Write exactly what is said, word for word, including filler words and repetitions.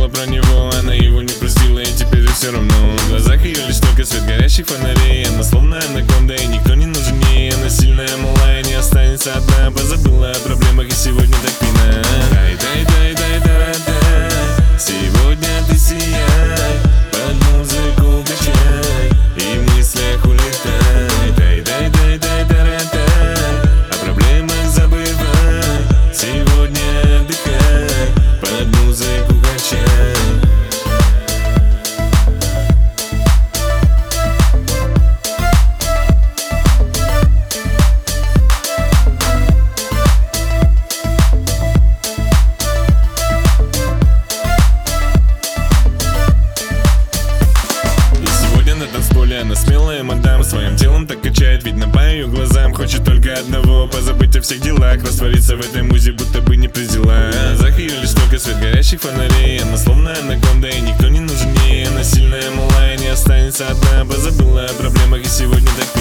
забыла про него, она его не простила, и теперь ей все равно. В глазах ее лишь только свет горящих фонарей. Она словно анаконда, и никто не нужен ей. Она сильная, малая, не останется одна. Позабыла о проблемах, и сегодня так пина. Дай, дай, дай, дай, дай, дай. Сегодня ты сияй, под музыку качай, и в мыслях улетай. Дай, дай, дай, дай, дай, дай. О проблемах забывай. Сегодня отдыхай, под музыку качай. Она смелая мадам, своим телом так качает, видно по ее глазам. Хочет только одного, позабыть о всех делах, раствориться в этой музе, будто бы не при делах. В глазах ее лишь только свет горящих фонарей. Она словно анаконда, и никто не нужен ей. Она сильная, малая, не останется одна. Позабыла о проблемах, и сегодня так